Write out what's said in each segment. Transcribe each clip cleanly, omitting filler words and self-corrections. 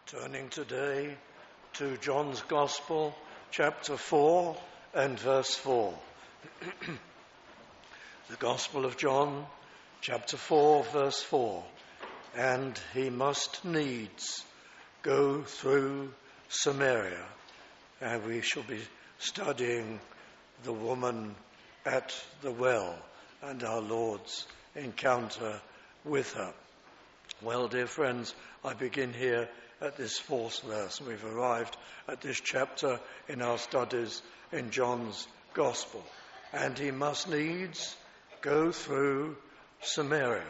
Turning today to John's Gospel, chapter 4 and verse 4. The Gospel of John, chapter 4, verse 4. And he must needs go through Samaria. And we shall be studying the woman at the well and our Lord's encounter with her. Well, dear friends, I begin here at this fourth verse. We've arrived at this chapter in our studies in John's Gospel. And he must needs go through Samaria.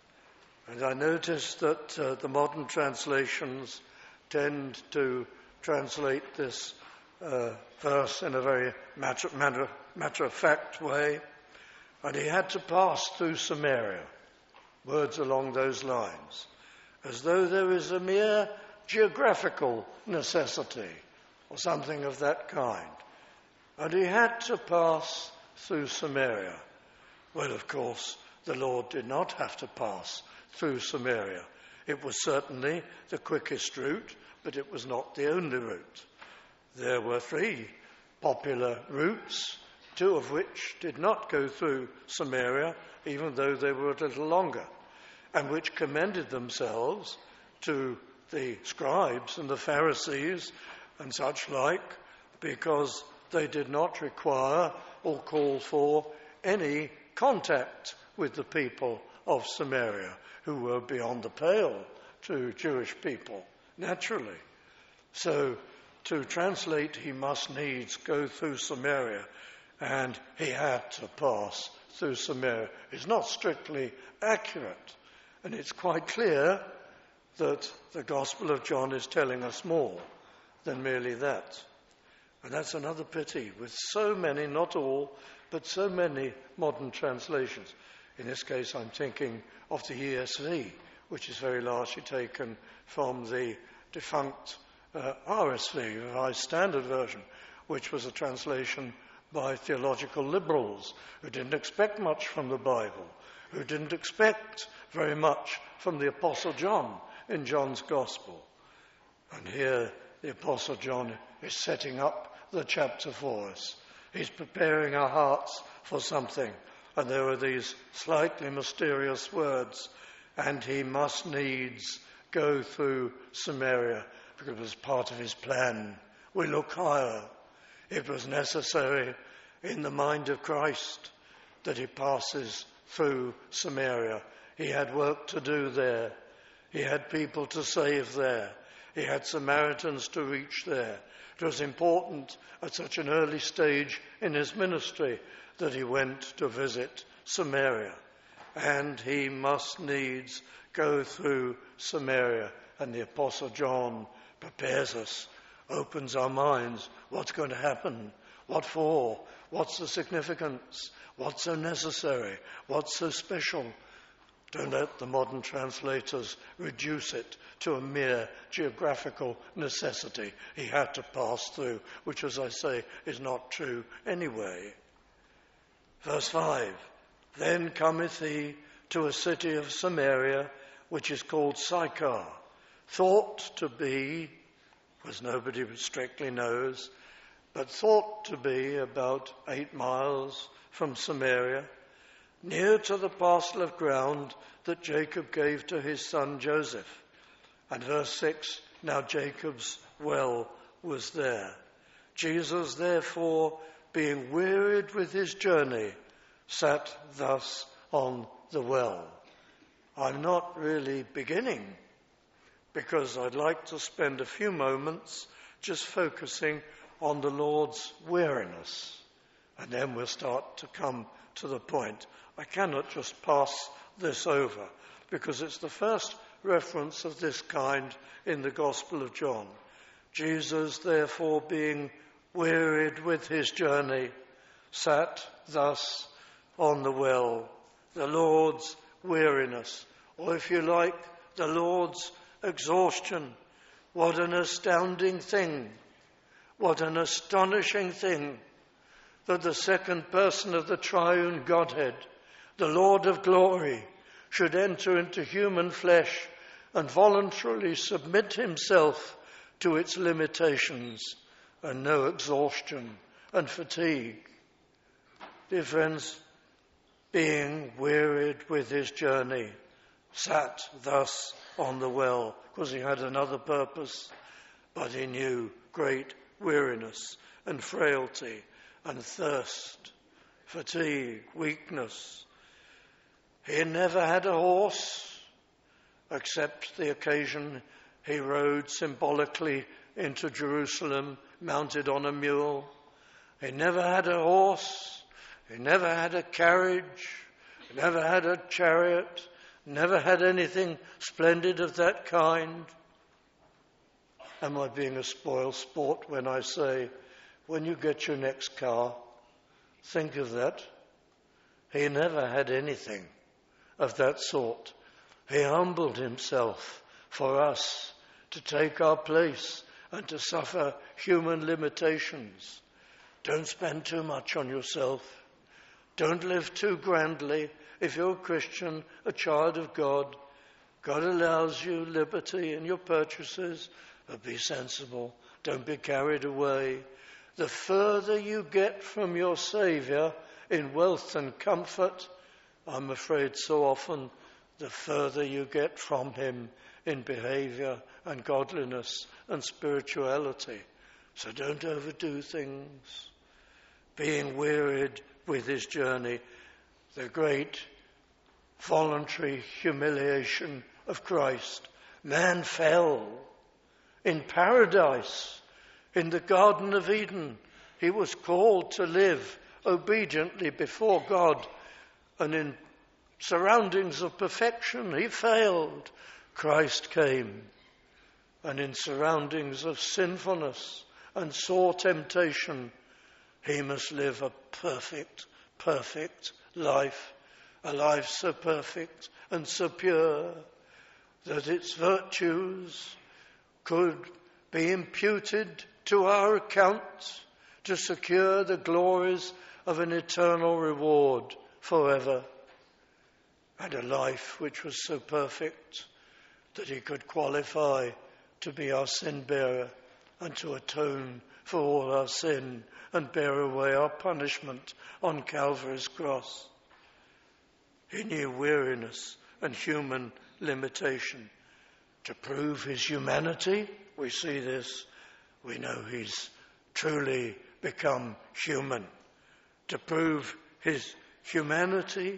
And I noticed that the modern translations tend to translate this verse in a very matter-of-fact way. And he had to pass through Samaria. Words along those lines. As though there is a mere geographical necessity or something of that kind. And he had to pass through Samaria. Well, of course, the Lord did not have to pass through Samaria. It was certainly the quickest route, but it was not the only route. There were three popular routes, two of which did not go through Samaria, even though they were a little longer, and which commended themselves to the scribes and the Pharisees and such like, because they did not require or call for any contact with the people of Samaria, who were beyond the pale to Jewish people, naturally. So, to translate, he must needs go through Samaria, and he had to pass through Samaria, is not strictly accurate. And it's quite clear that the Gospel of John is telling us more than merely that. And that's another pity with so many, not all, but so many modern translations. In this case, I'm thinking of the ESV, which is very largely taken from the defunct RSV, Revised Standard Version, which was a translation by theological liberals who didn't expect much from the Bible, who didn't expect very much from the Apostle John in John's Gospel. And here the Apostle John is setting up the chapter for us. He's preparing our hearts for something. And there are these slightly mysterious words, and he must needs go through Samaria, because it was part of his plan. We look higher. It was necessary in the mind of Christ that he passes through Samaria. He had work to do there. He had people to save there. He had Samaritans to reach there. It was important at such an early stage in his ministry that he went to visit Samaria. And he must needs go through Samaria. And the Apostle John prepares us, opens our minds. What's going to happen? What for? What's the significance? What's so necessary? What's so special? Don't let the modern translators reduce it to a mere geographical necessity. He had to pass through, which, as I say, is not true anyway. Verse 5, Then cometh he to a city of Samaria, which is called Sychar, thought to be, as nobody strictly knows, but thought to be about 8 miles from Samaria, near to the parcel of ground that Jacob gave to his son Joseph. And verse 6, Now Jacob's well was there. Jesus, therefore, being wearied with his journey, sat thus on the well. I'm not really beginning, because I'd like to spend a few moments just focusing on the Lord's weariness. And then we'll start to come to the point. I cannot just pass this over, because it's the first reference of this kind in the Gospel of John. Jesus, therefore, being wearied with his journey, sat thus on the well. The Lord's weariness, or if you like, the Lord's exhaustion. What an astounding thing. What an astonishing thing that the second person of the triune Godhead, the Lord of glory, should enter into human flesh and voluntarily submit himself to its limitations and know exhaustion and fatigue. Dear friends, being wearied with his journey, sat thus on the well, because he had another purpose, but he knew great weariness and frailty and thirst, fatigue, weakness. He never had a horse, except the occasion he rode symbolically into Jerusalem, mounted on a mule. He never had a horse, he never had a carriage, he never had a chariot, never had anything splendid of that kind. Am I being a spoil sport when I say, when you get your next car, think of that? He never had anything of that sort. He humbled himself for us to take our place and to suffer human limitations. Don't spend too much on yourself. Don't live too grandly. If you're a Christian, a child of God, God allows you liberty in your purchases, but be sensible. Don't be carried away. The further you get from your Saviour in wealth and comfort, I'm afraid so often the further you get from him in behaviour and godliness and spirituality. So don't overdo things. Being wearied with his journey, the great voluntary humiliation of Christ. Man fell in paradise, in the Garden of Eden. He was called to live obediently before God, and in surroundings of perfection he failed. Christ came, and in surroundings of sinfulness and sore temptation, he must live a perfect life, a life so perfect and so pure that its virtues could be imputed to our account to secure the glories of an eternal reward forever, and a life which was so perfect that he could qualify to be our sin bearer and to atone for all our sin and bear away our punishment on Calvary's cross. He knew weariness and human limitation. To prove his humanity, we see this, we know he's truly become human. To prove his humanity,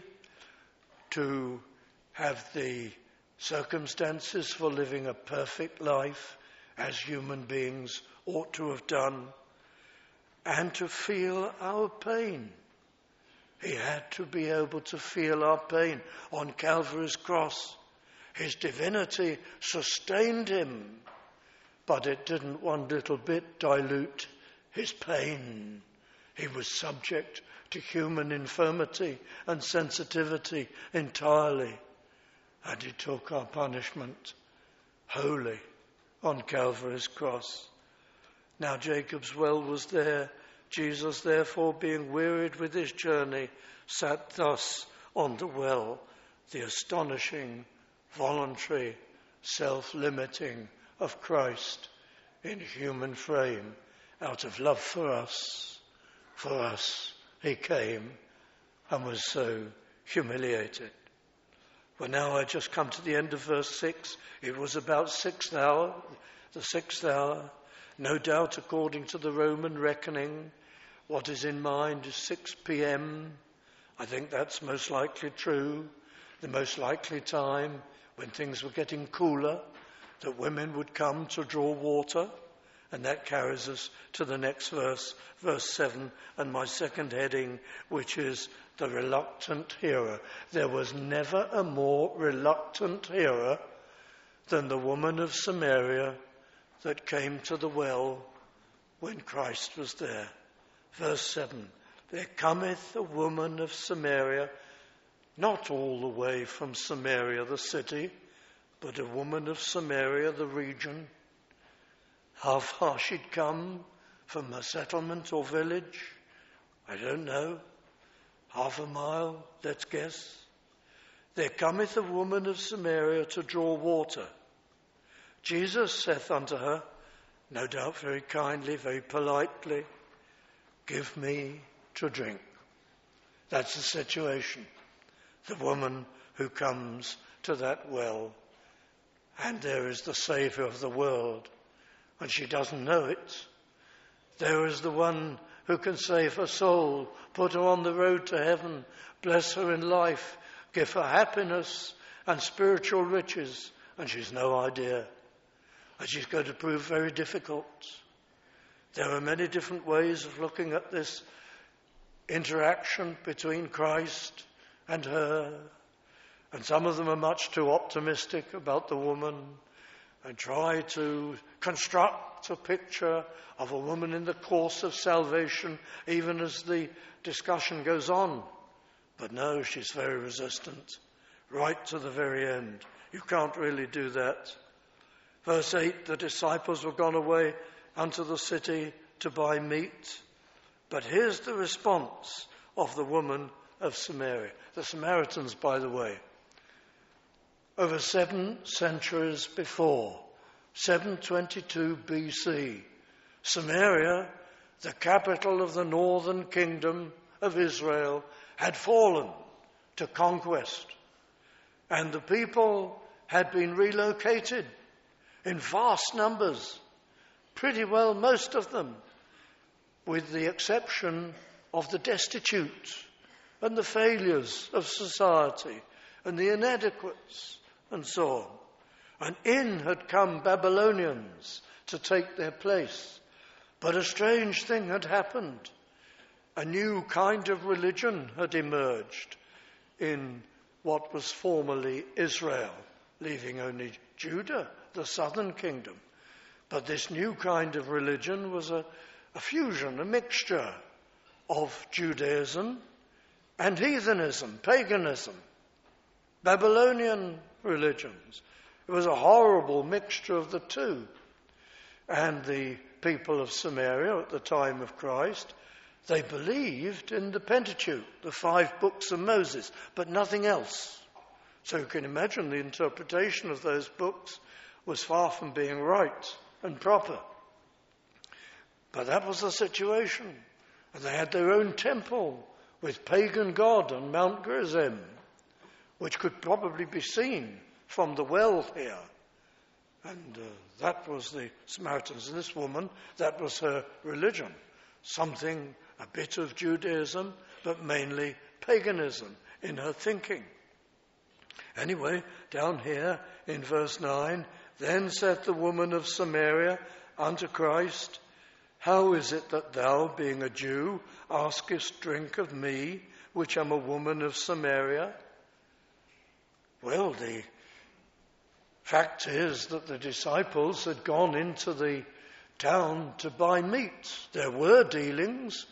to have the circumstances for living a perfect life as human beings ought to have done, and to feel our pain. He had to be able to feel our pain on Calvary's cross. His divinity sustained him, but it didn't one little bit dilute his pain. He was subject to human infirmity and sensitivity entirely, and he took our punishment wholly on Calvary's cross. Now Jacob's well was there. Jesus, therefore, being wearied with his journey, sat thus on the well. The astonishing, voluntary, self-limiting of Christ in human frame. Out of love for us, he came and was so humiliated. Well, now I just come to the end of verse 6. It was about the sixth hour. No doubt, according to the Roman reckoning, what is in mind is 6 p.m. I think that's most likely true. The most likely time when things were getting cooler, that women would come to draw water. And that carries us to the next verse, verse 7, and my second heading, which is the reluctant hearer. There was never a more reluctant hearer than the woman of Samaria that came to the well when Christ was there. Verse 7, there cometh a woman of Samaria, not all the way from Samaria the city, but a woman of Samaria the region. How far she'd come from a settlement or village, I don't know. Half a mile, let's guess. There cometh a woman of Samaria to draw water. Jesus saith unto her, no doubt very kindly, very politely, give me to drink. That's the situation. The woman who comes to that well, and there is the Saviour of the world, and she doesn't know it. There is the one who can save her soul, put her on the road to heaven, bless her in life, give her happiness and spiritual riches, and she's no idea. And she's going to prove very difficult. There are many different ways of looking at this interaction between Christ and her, and some of them are much too optimistic about the woman and try to construct a picture of a woman in the course of salvation even as the discussion goes on. But no, she's very resistant, right to the very end. You can't really do that. Verse 8, the disciples were gone away unto the city to buy meat. But here's the response of the woman of Samaria. The Samaritans, by the way, over 7 centuries before, 722 BC, Samaria, the capital of the northern kingdom of Israel, had fallen to conquest. And the people had been relocated in vast numbers, pretty well most of them, with the exception of the destitute and the failures of society and the inadequates and so on. And in had come Babylonians to take their place. But a strange thing had happened. A new kind of religion had emerged in what was formerly Israel, leaving only Judah, the southern kingdom. But this new kind of religion was a fusion, a mixture of Judaism and heathenism, paganism, Babylonian religions. It was a horrible mixture of the two. And the people of Samaria at the time of Christ, they believed in the Pentateuch, the 5 books of Moses, but nothing else. So you can imagine the interpretation of those books was far from being right and proper. But that was the situation. And they had their own temple with pagan god on Mount Gerizim, which could probably be seen from the well here. And that was the Samaritans. And this woman, that was her religion. Something, a bit of Judaism, but mainly paganism in her thinking. Anyway, down here in verse 9, then said the woman of Samaria unto Christ, how is it that thou, being a Jew, askest drink of me, which am a woman of Samaria? Well, the fact is that the disciples had gone into the town to buy meat. There were dealings,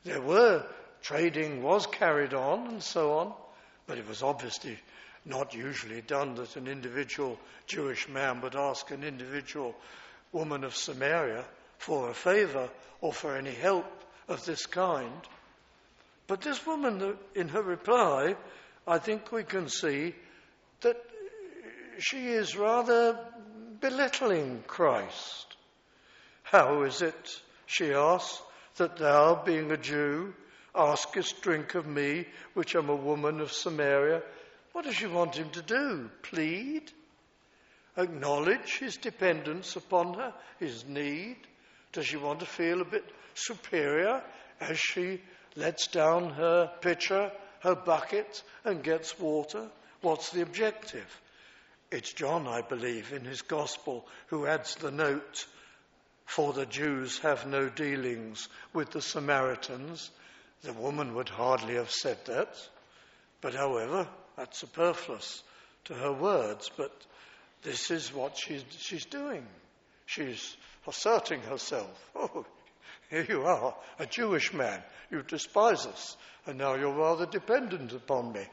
trading was carried on and so on, but it was obviously not usually done that an individual Jewish man would ask an individual woman of Samaria for a favor or for any help of this kind. But this woman, in her reply, I think we can see that she is rather belittling Christ. How is it, she asks, that thou, being a Jew, askest drink of me, which am a woman of Samaria? What does she want him to do? Plead? Acknowledge his dependence upon her, his need? Does she want to feel a bit superior as she lets down her pitcher, her bucket, and gets water? What's the objective? It's John, I believe, in his gospel, who adds the note, for the Jews have no dealings with the Samaritans. The woman would hardly have said that. But however, that's superfluous to her words. But this is what she's doing. She's asserting herself. Oh, here you are, a Jewish man. You despise us, and now you're rather dependent upon me.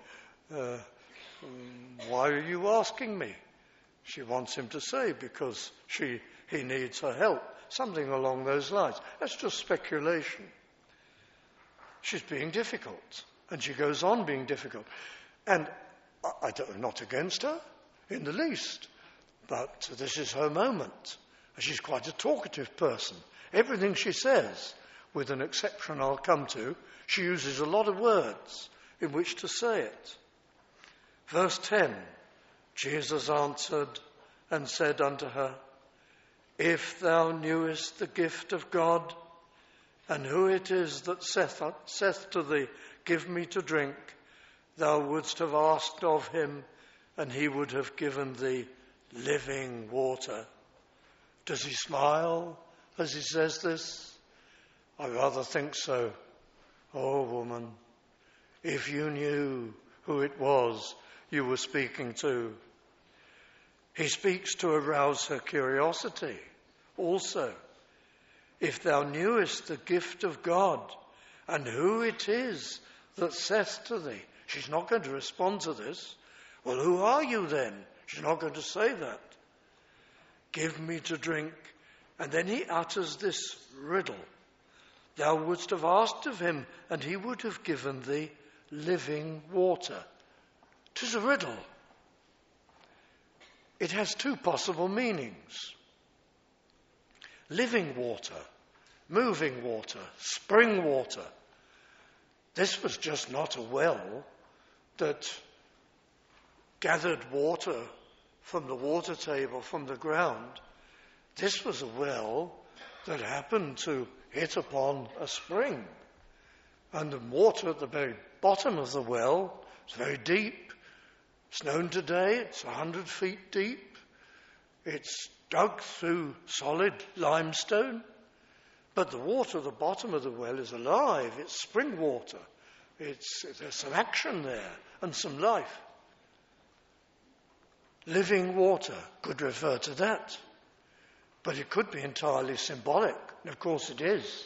Why are you asking me? She wants him to say because he needs her help. Something along those lines. That's just speculation. She's being difficult, and she goes on being difficult. And I'm not against her in the least. But this is her moment. She's quite a talkative person. Everything she says, with an exception I'll come to, she uses a lot of words in which to say it. Verse 10, Jesus answered and said unto her, If thou knewest the gift of God, and who it is that saith to thee, Give me to drink, thou wouldst have asked of him, and he would have given thee living water. Does he smile as he says this? I rather think so. Oh, woman, if you knew who it was you were speaking to. He speaks to arouse her curiosity also. If thou knewest the gift of God, and who it is that saith to thee. She's not going to respond to this. Well, who are you then? She's not going to say that. Give me to drink. And then he utters this riddle. Thou wouldst have asked of him, and he would have given thee living water. 'Tis a riddle. It has two possible meanings. Living water, moving water, spring water. This was just not a well that gathered water from the water table, from the ground. This was a well that happened to hit upon a spring. And the water at the very bottom of the well is very deep. It's known today, it's 100 feet deep. It's dug through solid limestone. But the water at the bottom of the well is alive. It's spring water. There's some action there and some life. Living water could refer to that. But it could be entirely symbolic. And of course it is.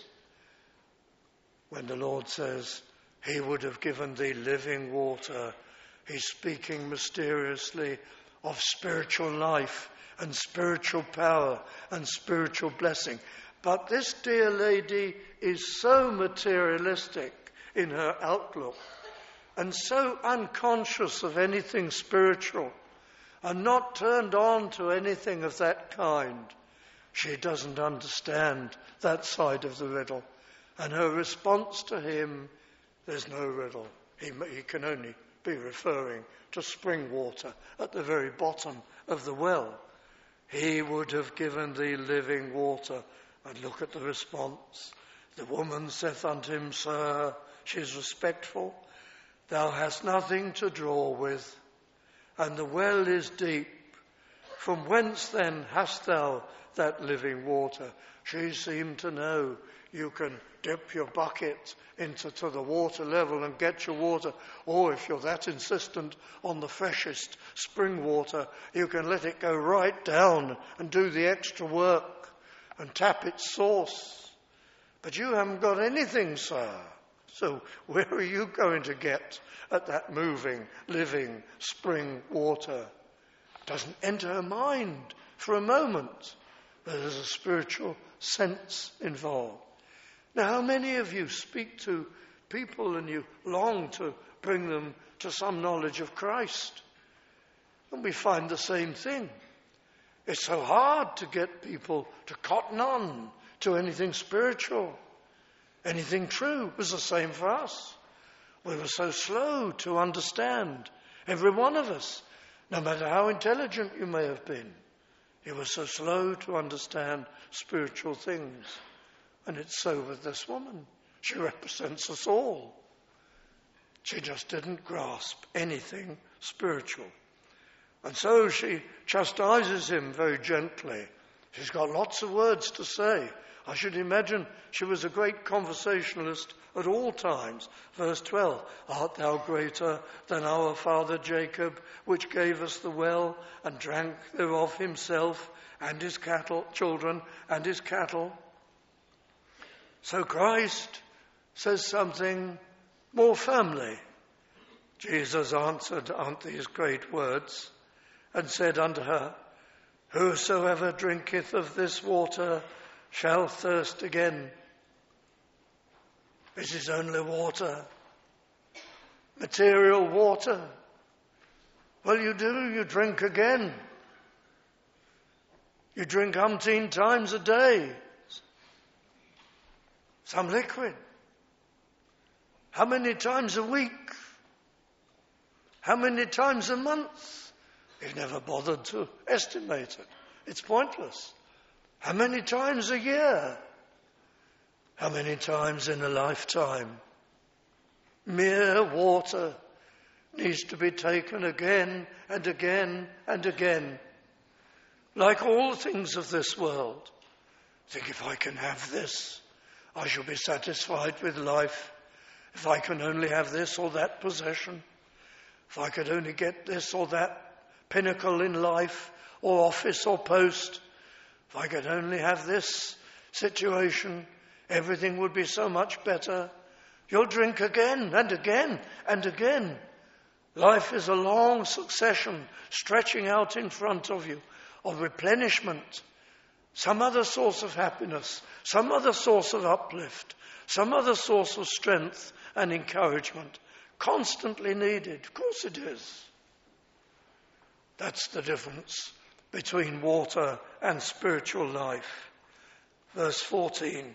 When the Lord says, he would have given thee living water, he's speaking mysteriously of spiritual life and spiritual power and spiritual blessing. But this dear lady is so materialistic in her outlook and so unconscious of anything spiritual and not turned on to anything of that kind. She doesn't understand that side of the riddle. And her response to him, there's no riddle. He can only be referring to spring water at the very bottom of the well. He would have given thee living water. And look at the response. The woman saith unto him, Sir, she's respectful, thou hast nothing to draw with, and the well is deep. From whence then hast thou that living water? She seemed to know you can dip your bucket into the water level and get your water. Or if you're that insistent on the freshest spring water, you can let it go right down and do the extra work and tap its source. But you haven't got anything, sir. So where are you going to get at that moving, living spring water? Doesn't enter her mind for a moment. There's a spiritual sense involved. Now, how many of you speak to people and you long to bring them to some knowledge of Christ? And we find the same thing. It's so hard to get people to cotton on to anything spiritual, anything true. It was the same for us. We were so slow to understand, every one of us, no matter how intelligent you may have been. You were so slow to understand spiritual things. And it's so with this woman. She represents us all. She just didn't grasp anything spiritual. And so she chastises him very gently. She's got lots of words to say. I should imagine she was a great conversationalist at all times. Verse 12, art thou greater than our father Jacob, which gave us the well and drank thereof himself and his children and his cattle? So Christ says something more firmly. Jesus answered, aren't these great words? And said unto her, whosoever drinketh of this water shall thirst again. This is only water, material water. Well, you drink again. You drink umpteen times a day. Some liquid. How many times a week? How many times a month? We've never bothered to estimate it. It's pointless. How many times a year? How many times in a lifetime? Mere water needs to be taken again and again and again. Like all things of this world. Think, if I can have this, I shall be satisfied with life. If I can only have this or that possession. If I could only get this or that pinnacle in life, or office or post. If I could only have this situation, everything would be so much better. You'll drink again and again and again. Life is a long succession stretching out in front of you of replenishment. Some other source of happiness, some other source of uplift, some other source of strength and encouragement. Constantly needed. Of course it is. That's the difference between water and spiritual life. Verse 14.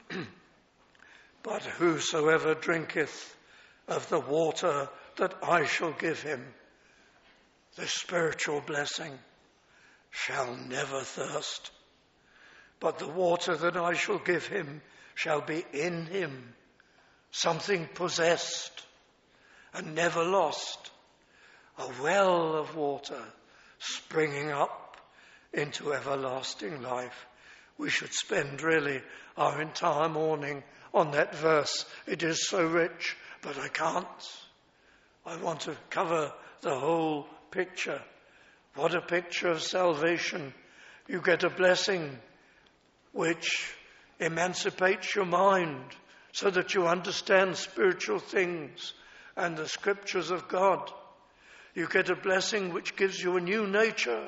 But whosoever drinketh of the water that I shall give him, the spiritual blessing, shall never thirst. But the water that I shall give him shall be in him, something possessed and never lost, a well of water springing up into everlasting life. We should spend really our entire morning on that verse. It is so rich, but I can't. I want to cover the whole picture. What a picture of salvation. You get a blessing which emancipates your mind so that you understand spiritual things and the scriptures of God. You get a blessing which gives you a new nature,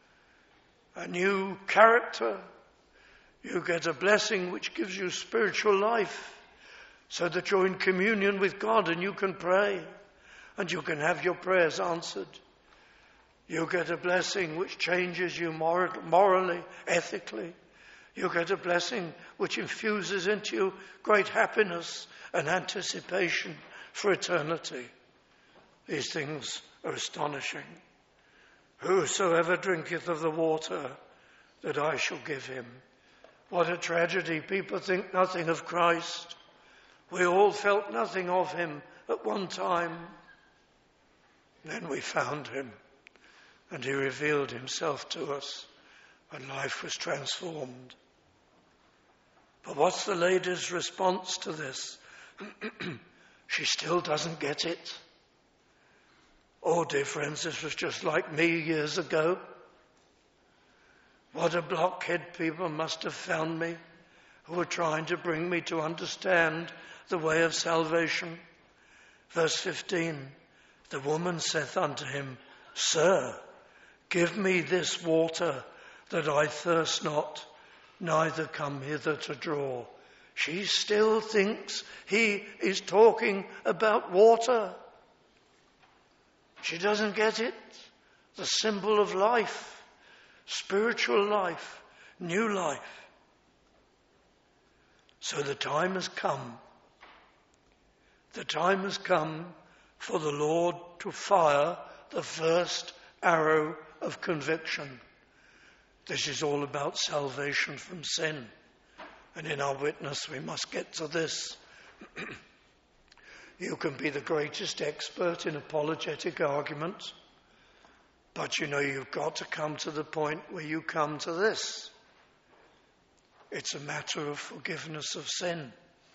a new character. You get a blessing which gives you spiritual life so that you're in communion with God and you can pray and you can have your prayers answered. You get a blessing which changes you morally, ethically. You get a blessing which infuses into you great happiness and anticipation for eternity. These things are astonishing. Whosoever drinketh of the water that I shall give him. What a tragedy. People think nothing of Christ. We all felt nothing of him at one time. Then we found him and he revealed himself to us and life was transformed. But what's the lady's response to this? She still doesn't get it. Oh, dear friends, this was just like me years ago. What a blockhead people must have found me who were trying to bring me to understand the way of salvation. Verse 15, the woman saith unto him, Sir, give me this water that I thirst not, neither come hither to draw. She still thinks he is talking about water. She doesn't get it. The symbol of life, spiritual life, new life. So the time has come. The time has come for the Lord to fire the first arrow of conviction. This is all about salvation from sin. And in our witness we must get to this. You can be the greatest expert in apologetic argument, but you know you've got to come to the point where you come to this. It's a matter of forgiveness of sin.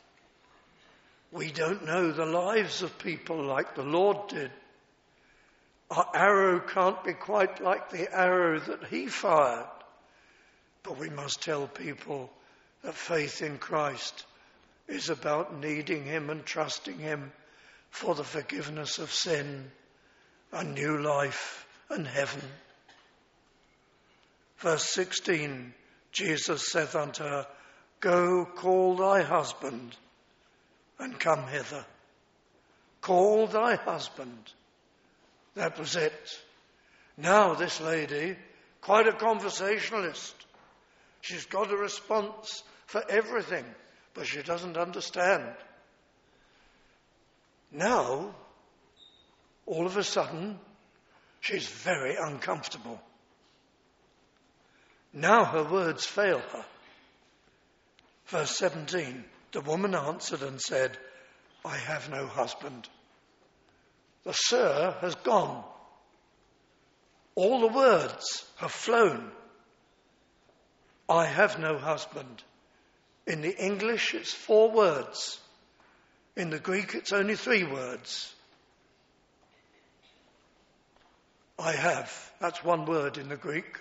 We don't know the lives of people like the Lord did. Our arrow can't be quite like the arrow that he fired. But we must tell people that faith in Christ is about needing him and trusting him for the forgiveness of sin and new life and heaven. Verse 16, Jesus saith unto her, Go, call thy husband and come hither. Call thy husband. That was it. Now this lady, quite a conversationalist, She's got a response for everything, but she doesn't understand. Now, all of a sudden, she's very uncomfortable. Now her words fail her. Verse 17, the woman answered and said, I have no husband. The sir has gone. All the words have flown. I have no husband. In the English, it's 4 words. In the Greek, it's only 3 words. I have, that's 1 word in the Greek.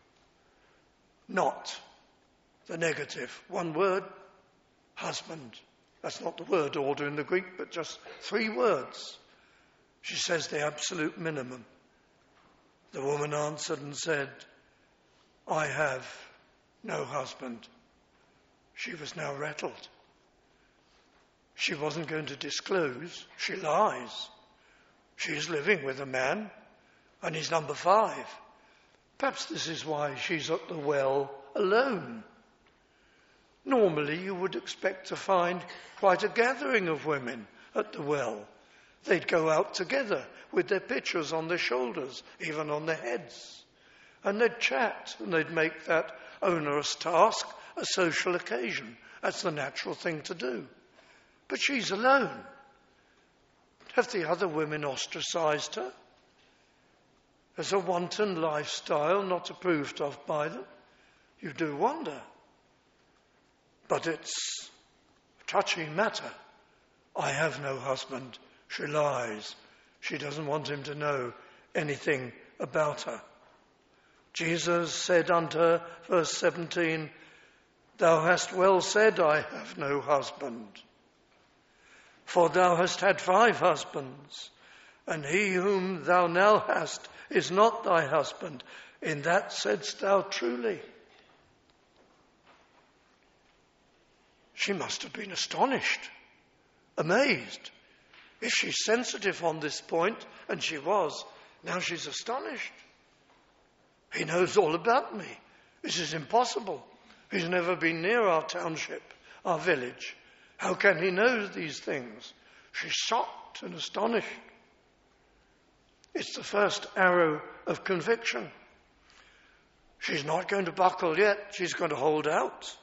Not, the negative. 1 word, husband. That's not the word order in the Greek, but just 3 words. She says the absolute minimum. The woman answered and said, I have no husband. She was now rattled. She wasn't going to disclose. She lies. She's living with a man, and he's number 5. Perhaps this is why she's at the well alone. Normally you would expect to find quite a gathering of women at the well. They'd go out together with their pitchers on their shoulders, even on their heads. And they'd chat, and they'd make that onerous task a social occasion. That's the natural thing to do. But she's alone. Have the other women ostracized her? As a wanton lifestyle not approved of by them? You do wonder. But it's a touchy matter. I have no husband. She lies. She doesn't want him to know anything about her. Jesus said unto her, verse 17, Thou hast well said, I have no husband. For thou hast had 5 husbands, and he whom thou now hast is not thy husband. In that saidst thou truly. She must have been astonished, amazed. If she's sensitive on this point, and she was, now she's astonished. He knows all about me. This is impossible. He's never been near our township, our village. How can he know these things? She's shocked and astonished. It's the first arrow of conviction. She's not going to buckle yet. She's going to hold out.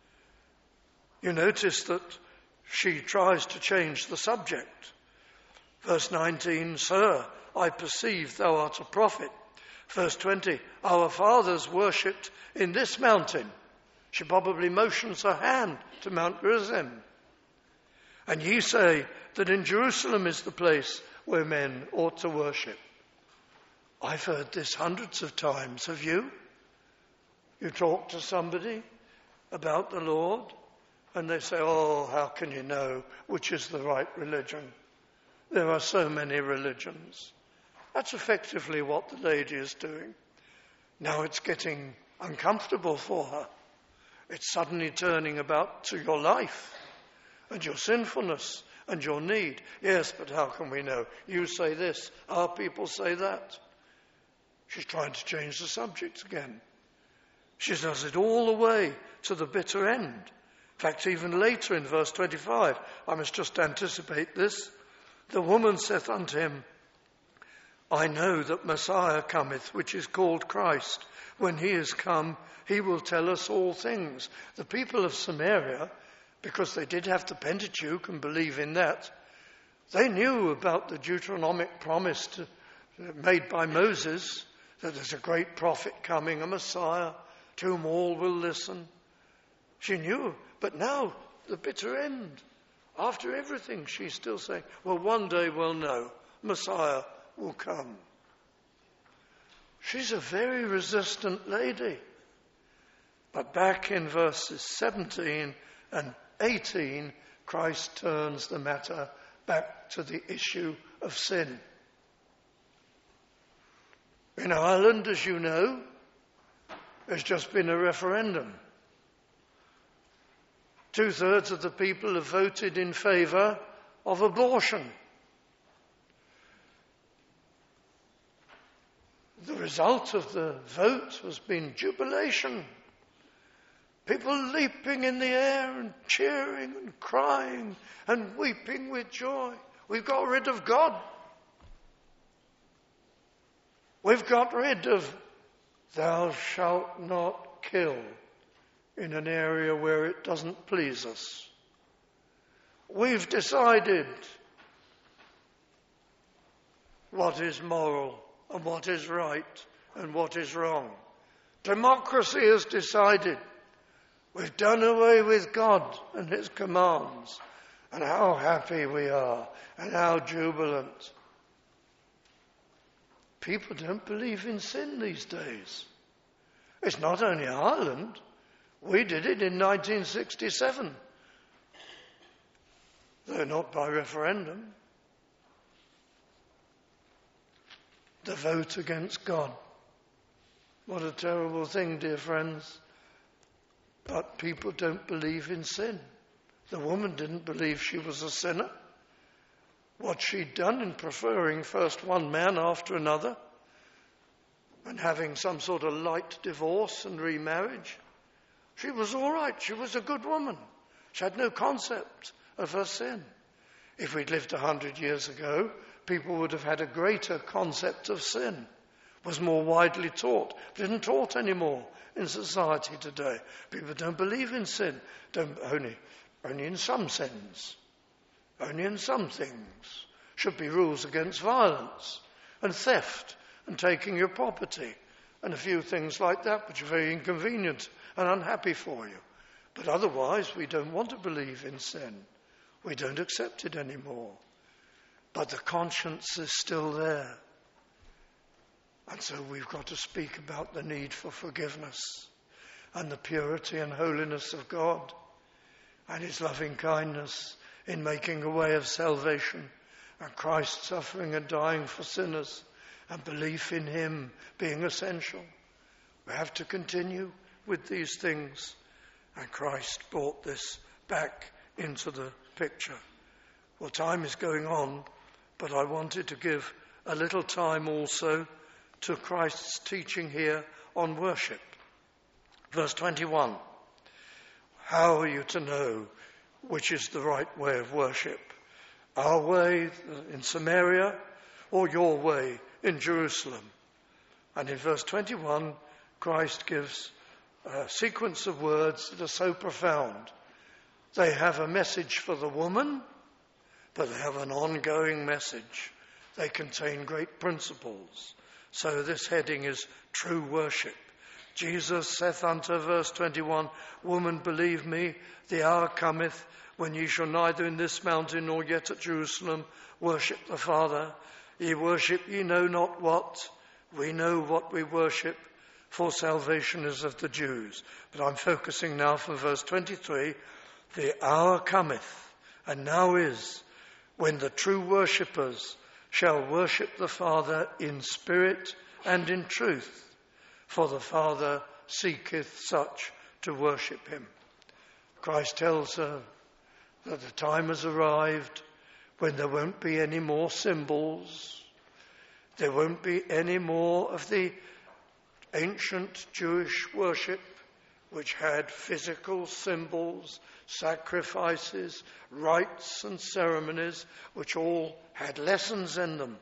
You notice that she tries to change the subject. Verse 19, Sir, I perceive thou art a prophet. Verse 20, our fathers worshipped in this mountain. She probably motions her hand to Mount Gerizim. And ye say that in Jerusalem is the place where men ought to worship. I've heard this hundreds of times. Have you? You talk to somebody about the Lord, and they say, oh, how can you know which is the right religion? There are so many religions. That's effectively what the lady is doing. Now it's getting uncomfortable for her. It's suddenly turning about to your life and your sinfulness and your need. Yes, but how can we know? You say this, our people say that. She's trying to change the subject again. She does it all the way to the bitter end. In fact, even later in verse 25, I must just anticipate this. The woman saith unto him, I know that Messiah cometh, which is called Christ. When he is come, he will tell us all things. The people of Samaria, because they did have the Pentateuch and believe in that, they knew about the Deuteronomic promise made by Moses, that there's a great prophet coming, a Messiah, to whom all will listen. She knew, but now, the bitter end. After everything, she's still saying, well, one day we'll know. Messiah will come. She's a very resistant lady. But back in verses 17 and 18, Christ turns the matter back to the issue of sin. In Ireland, as you know, there's just been a referendum. 2/3 of the people have voted in favour of abortion. The result of the vote has been jubilation. People leaping in the air and cheering and crying and weeping with joy. We've got rid of God. We've got rid of thou shalt not kill in an area where it doesn't please us. We've decided what is moral and what is right and what is wrong. Democracy has decided. We've done away with God and his commands, and how happy we are and how jubilant. People don't believe in sin these days. It's not only Ireland. We did it in 1967. Though not by referendum. The vote against God. What a terrible thing, dear friends. But people don't believe in sin. The woman didn't believe she was a sinner. What she'd done in preferring first one man after another and having some sort of light divorce and remarriage, she was all right. She was a good woman. She had no concept of her sin. If we'd lived 100 years ago, people would have had a greater concept of sin. Was more widely taught. Isn't taught anymore in society today. People don't believe in sin. Only in some sins. Only in some things. Should be rules against violence and theft and taking your property and a few things like that which are very inconvenient and unhappy for you. But otherwise we don't want to believe in sin. We don't accept it anymore. But the conscience is still there. And so we've got to speak about the need for forgiveness and the purity and holiness of God and his loving kindness in making a way of salvation and Christ suffering and dying for sinners and belief in him being essential. We have to continue with these things, and Christ brought this back into the picture. Well, time is going on, but I wanted to give a little time also to Christ's teaching here on worship. Verse 21. How are you to know which is the right way of worship? Our way in Samaria or your way in Jerusalem? And in verse 21, Christ gives a sequence of words that are so profound. They have a message for the woman, but they have an ongoing message. They contain great principles. So this heading is true worship. Jesus saith unto her, verse 21, Woman, believe me, the hour cometh when ye shall neither in this mountain nor yet at Jerusalem worship the Father. Ye worship ye know not what. We know what we worship, for salvation is of the Jews. But I'm focusing now from verse 23. The hour cometh, and now is, when the true worshippers shall worship the Father in spirit and in truth, for the Father seeketh such to worship him. Christ tells her that the time has arrived when there won't be any more symbols. There won't be any more of the ancient Jewish worship which had physical symbols, sacrifices, rites and ceremonies, which all had lessons in them.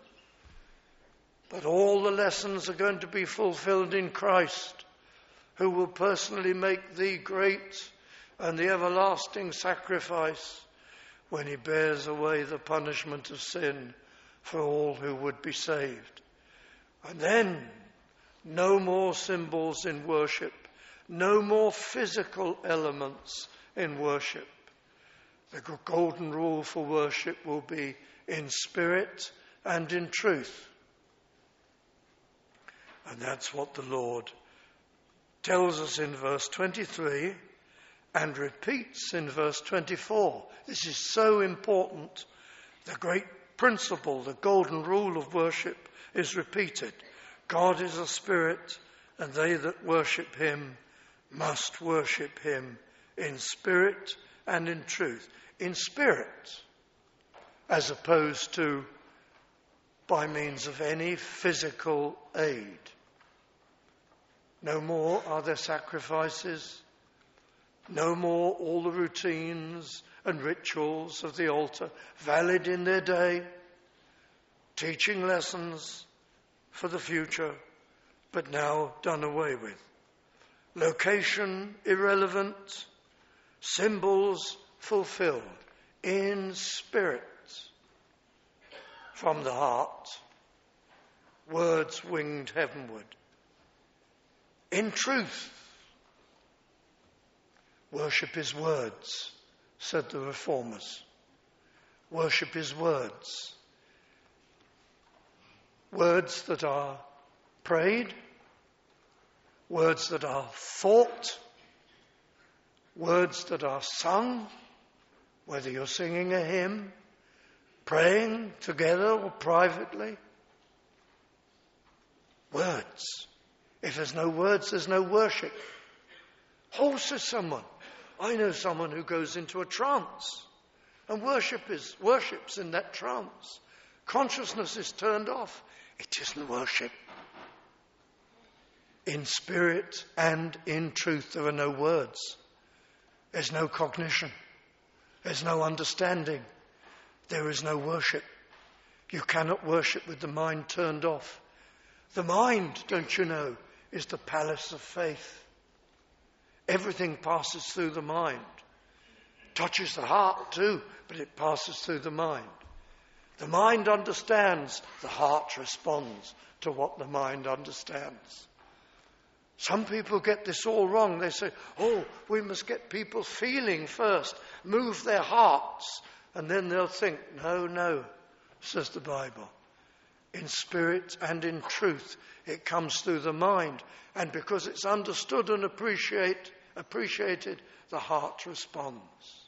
But all the lessons are going to be fulfilled in Christ, who will personally make the great and the everlasting sacrifice when he bears away the punishment of sin for all who would be saved. And then, no more symbols in worship, no more physical elements in worship. The golden rule for worship will be in spirit and in truth. And that's what the Lord tells us in verse 23 and repeats in verse 24. This is so important. The great principle, the golden rule of worship is repeated. God is a spirit, and they that worship him must worship him in spirit and in truth. In spirit, as opposed to by means of any physical aid. No more are there sacrifices. No more all the routines and rituals of the altar, valid in their day, teaching lessons for the future, but now done away with. Location irrelevant, symbols fulfilled in spirit from the heart, words winged heavenward. In truth, worship is words, said the reformers. Worship is words. Words that are prayed, words that are thought, words that are sung, whether you're singing a hymn, praying together or privately. Words. If there's no words, there's no worship. Oh, says someone, I know someone who goes into a trance and worships in that trance. Consciousness is turned off. It isn't worship. In spirit and in truth, there are no words. There's no cognition. There's no understanding. There is no worship. You cannot worship with the mind turned off. The mind, don't you know, is the palace of faith. Everything passes through the mind. Touches the heart too, but it passes through the mind. The mind understands, the heart responds to what the mind understands. Some people get this all wrong. They say, we must get people feeling first, move their hearts, and then they'll think. No, says the Bible. In spirit and in truth, it comes through the mind. And because it's understood and appreciated, the heart responds.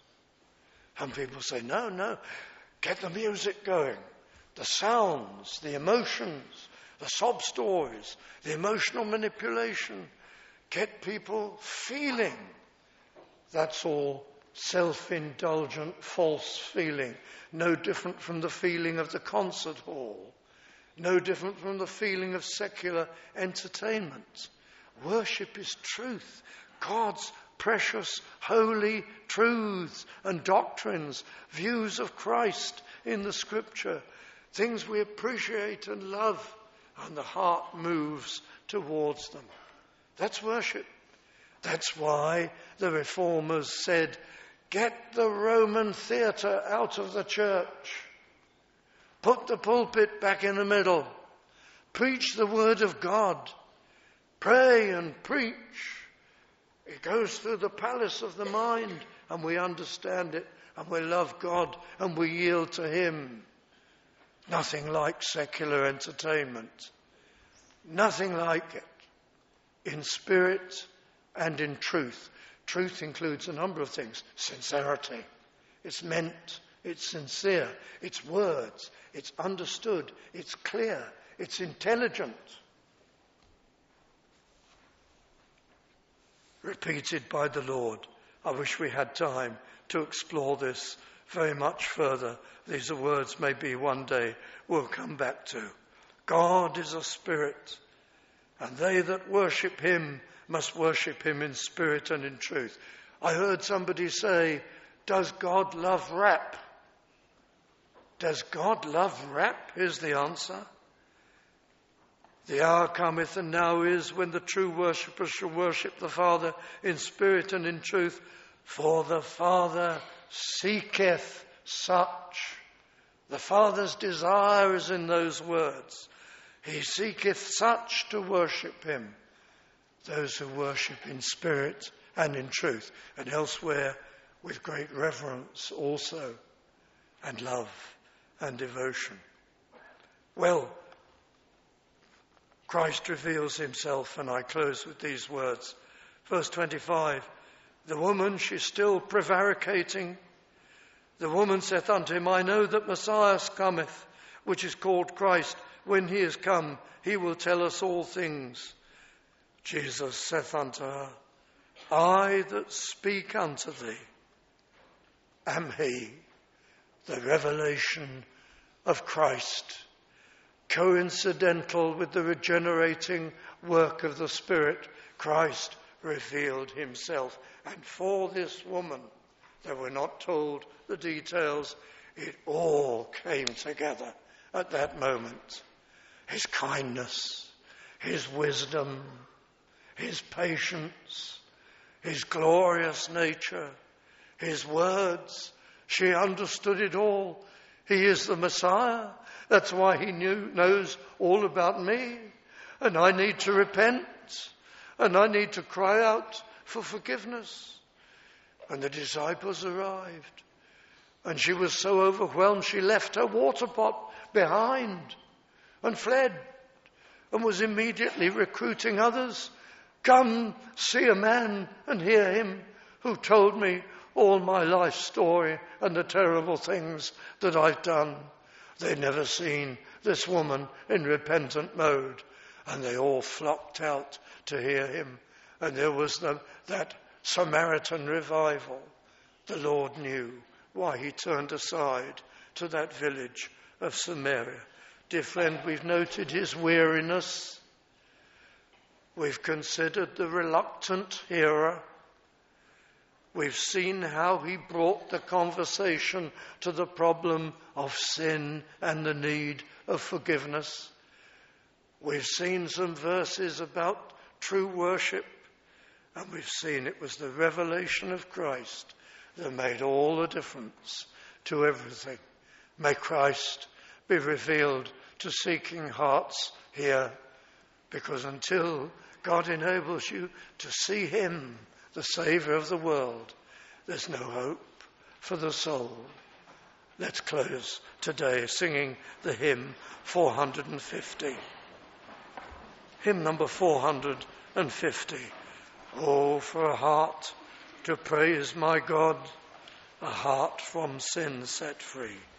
And people say, no, get the music going. The sounds, the emotions, the sob stories, the emotional manipulation. Get people feeling. That's all self-indulgent, false feeling. No different from the feeling of the concert hall. No different from the feeling of secular entertainment. Worship is truth. God's precious, holy truths and doctrines, views of Christ in the Scripture, things we appreciate and love, and the heart moves towards them. That's worship. That's why the reformers said, get the Roman theatre out of the church. Put the pulpit back in the middle. Preach the word of God. Pray and preach. It goes through the palace of the mind, and we understand it, and we love God, and we yield to Him. Nothing like secular entertainment. Nothing like it. In spirit and in truth. Truth includes a number of things. Sincerity. It's meant. It's sincere. It's words. It's understood. It's clear. It's intelligent. Repeated by the Lord. I wish we had time to explore this very much further. These are words maybe one day we'll come back to. God is a spirit, and they that worship Him must worship Him in spirit and in truth. I heard somebody say, does God love rap? Does God love rap? Here's the answer. The hour cometh, and now is, when the true worshippers shall worship the Father in spirit and in truth. For the Father seeketh such. The Father's desire is in those words. He seeketh such to worship Him. Those who worship in spirit and in truth. And elsewhere with great reverence also. And love and devotion. Well, Christ reveals Himself, and I close with these words. Verse 25, the woman, she's still prevaricating. The woman saith unto Him, I know that Messiah cometh, which is called Christ. When He is come, He will tell us all things. Jesus saith unto her, I that speak unto thee am He. The revelation of Christ, coincidental with the regenerating work of the Spirit. Christ revealed himself. And for this woman, they were not told the details, it all came together at that moment. His kindness, his wisdom, his patience, his glorious nature, his words. She understood it all. He is the Messiah. That's why he knows all about me. And I need to repent. And I need to cry out for forgiveness. And the disciples arrived. And she was so overwhelmed, she left her water pot behind and fled. And was immediately recruiting others. Come, see a man and hear him who told me all my life story and the terrible things that I've done. They'd never seen this woman in repentant mode, and they all flocked out to hear him. And there was that Samaritan revival. The Lord knew why he turned aside to that village of Samaria. Dear friend, we've noted his weariness. We've considered the reluctant hearer. We've seen how he brought the conversation to the problem of sin and the need of forgiveness. We've seen some verses about true worship, and we've seen it was the revelation of Christ that made all the difference to everything. May Christ be revealed to seeking hearts here, because until God enables you to see him, the Saviour of the world, there's no hope for the soul. Let's close today singing the hymn 450. Hymn number 450. Oh, for a heart to praise my God, a heart from sin set free.